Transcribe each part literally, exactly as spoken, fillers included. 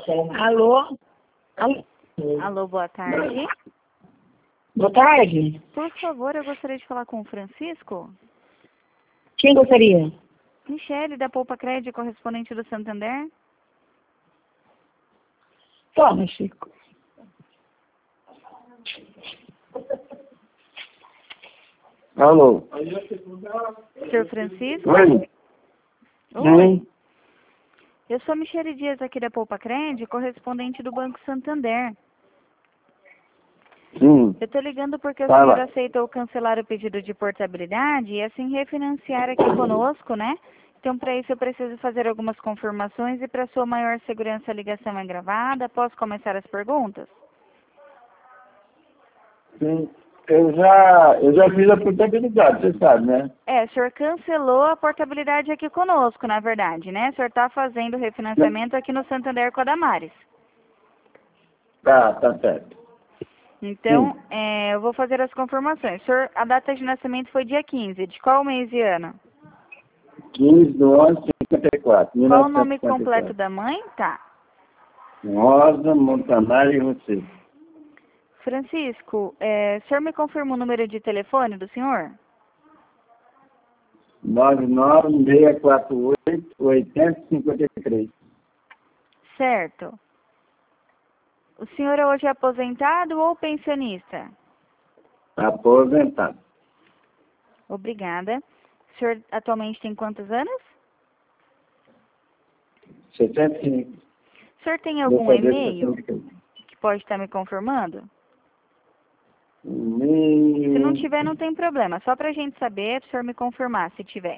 Alô? Alô? Alô, boa tarde. Boa tarde. Por favor, eu gostaria de falar com o Francisco. Quem gostaria? Michele, da Poupa Crédito, correspondente do Santander. Toma, Chico. Alô? Senhor Francisco? Oi? Oi. Eu sou a Michele Dias aqui da Poupa Crédito, correspondente do Banco Santander. Sim. Eu estou ligando porque o Fala. senhor aceitou cancelar o pedido de portabilidade e assim refinanciar aqui conosco, né? Então, para isso eu preciso fazer algumas confirmações e para sua maior segurança a ligação é gravada. Posso começar as perguntas? Sim. Eu já, eu já fiz a portabilidade, você sabe, né? É, o senhor cancelou a portabilidade aqui conosco, na verdade, né? O senhor está fazendo o refinanciamento aqui no Santander com a Damares. Tá, tá certo. Então, é, eu vou fazer as confirmações. O senhor, a data de nascimento foi dia quinze. De qual mês e ano? quinze de onze de cinquenta e quatro. Qual o nome mil novecentos e cinquenta e quatro. completo da mãe? Tá. Rosa, Montanari e você. Francisco, é, o senhor me confirma o número de telefone do senhor? nove nove seis quatro oito oito zero cinco três. Certo. O senhor hoje é aposentado ou pensionista? Aposentado. Obrigada. O senhor atualmente tem quantos anos? sessenta e cinco. O senhor tem Vou algum fazer e-mail sessenta e cinco. que pode estar me confirmando? E... Se não tiver, não tem problema. Só para a gente saber, o senhor me confirmar se tiver.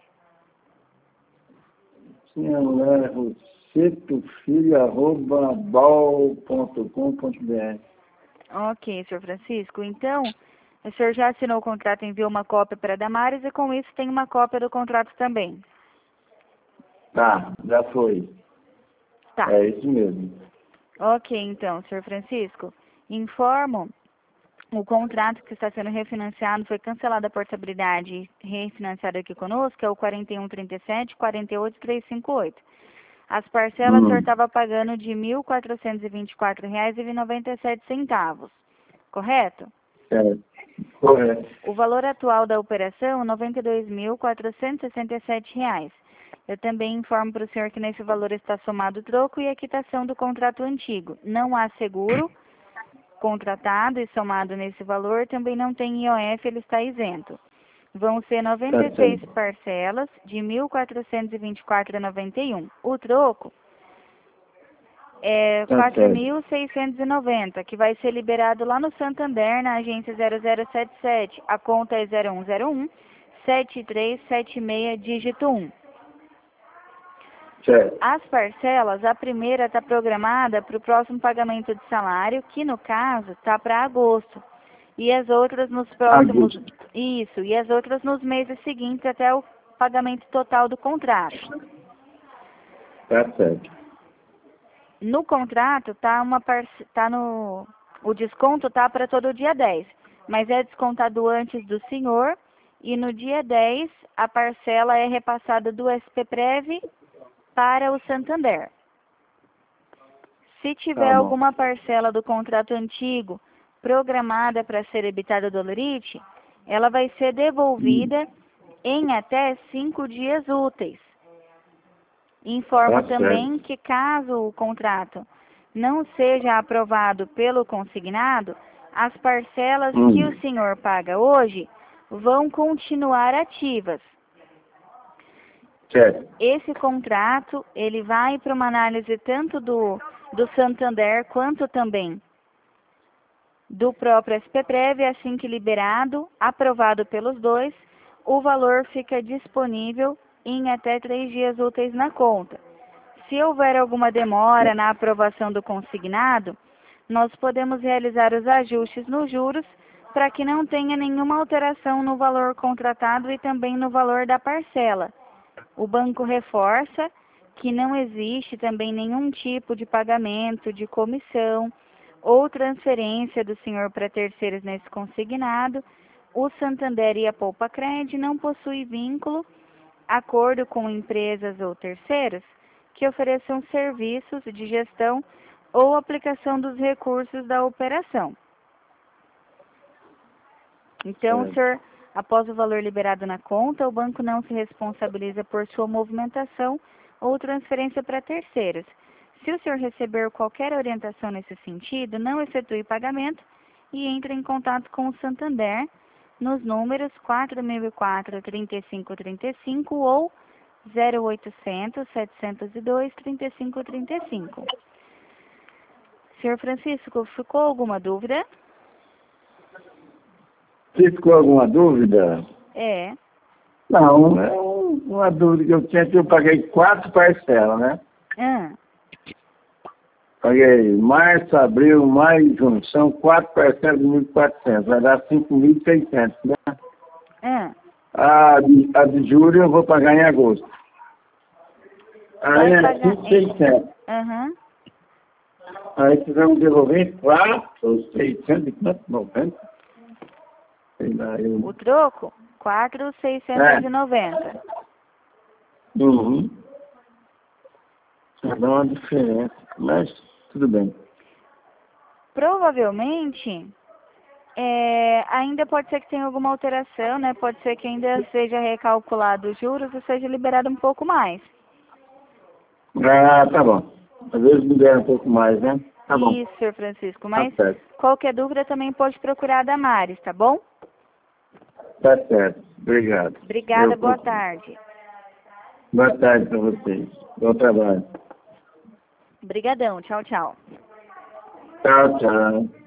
Senhora Roseto Filho, arroba bol ponto com ponto br. Ok, senhor Francisco. Então, o senhor já assinou o contrato e enviou uma cópia para a Damares e com isso tem uma cópia do contrato também. Tá, já foi. Tá. É isso mesmo. Ok, então, senhor Francisco. Informo, o contrato que está sendo refinanciado foi cancelado a portabilidade e refinanciado aqui conosco, que é o quarenta e um trinta e sete, quarenta e oito, trezentos e cinquenta e oito. As parcelas o senhor Hum. estava pagando de mil quatrocentos e vinte e quatro reais e noventa e sete centavos, correto? É, correto. O valor atual da operação é noventa e dois mil quatrocentos e sessenta e sete reais. Eu também informo para o senhor que nesse valor está somado o troco e a quitação do contrato antigo. Não há seguro contratado e somado nesse valor, também não tem I O F, ele está isento. Vão ser noventa e seis Tá certo. parcelas de mil quatrocentos e vinte e quatro reais e noventa e um centavos. O troco é Tá quatro certo. mil seiscentos e noventa, que vai ser liberado lá no Santander, na agência zero zero sete sete. A conta é zero um zero um, sete três sete seis, dígito um. Certo. As parcelas, a primeira está programada para o próximo pagamento de salário, que no caso está para agosto. E as outras nos próximos... Agosto. Isso, e as outras nos meses seguintes até o pagamento total do contrato. Tá certo. No contrato tá uma parce... tá no o desconto tá para todo dia dez, mas é descontado antes do senhor e no dia dez a parcela é repassada do S P Prev para o Santander. Se tiver Tá bom. alguma parcela do contrato antigo programada para ser ebitada dolorite, ela vai ser devolvida em até cinco dias úteis. Informo Tá também certo. que caso o contrato não seja aprovado pelo consignado, as parcelas Hum. que o senhor paga hoje vão continuar ativas. Certo. Esse contrato, ele vai para uma análise tanto do, do Santander quanto também do próprio S P Prev, assim que liberado, aprovado pelos dois, o valor fica disponível em até três dias úteis na conta. Se houver alguma demora na aprovação do consignado, nós podemos realizar os ajustes nos juros para que não tenha nenhuma alteração no valor contratado e também no valor da parcela. O banco reforça que não existe também nenhum tipo de pagamento, de comissão ou transferência do senhor para terceiros nesse consignado. O Santander e a Poupa Crédito não possuem vínculo, acordo com empresas ou terceiros que ofereçam serviços de gestão ou aplicação dos recursos da operação. Então, É. o senhor, após o valor liberado na conta, o banco não se responsabiliza por sua movimentação ou transferência para terceiros. Se o senhor receber qualquer orientação nesse sentido, não efetue pagamento e entre em contato com o Santander nos números quatro mil e quatro, trinta e cinco trinta e cinco ou zero oitocentos, setecentos e dois, trinta e cinco trinta e cinco. senhor Francisco, ficou alguma dúvida? Se ficou alguma dúvida? É. Não, é um- uma dúvida que eu tinha que eu paguei quatro parcelas, né? Ah, Paguei março, abril, maio e junho. São quatro parcelas de mil e quatrocentos. Vai dar cinco mil e seiscentos, né? ah. A de, a de julho eu vou pagar em agosto. Aí Vai é pagar cinco mil e seiscentos. Aham. Aí vocês vão devolver quatro, seiscentos e quanto? noventa? Sei lá, eu... O troco? quatro mil seiscentos e noventa. Uhum. Vai dar uma diferença, mas tudo bem. Provavelmente, é, ainda pode ser que tenha alguma alteração, né? Pode ser que ainda seja recalculado os juros ou seja liberado um pouco mais. Ah, tá bom. Às vezes me der um pouco mais, né? Tá bom. Isso, senhor Francisco. Mas Tá certo. qualquer dúvida também pode procurar a Damares, tá bom? Tá certo. Obrigado. Obrigada, Eu boa procuro. tarde. Boa tarde para vocês. Bom trabalho. Obrigadão, tchau, tchau. Tchau, tchau.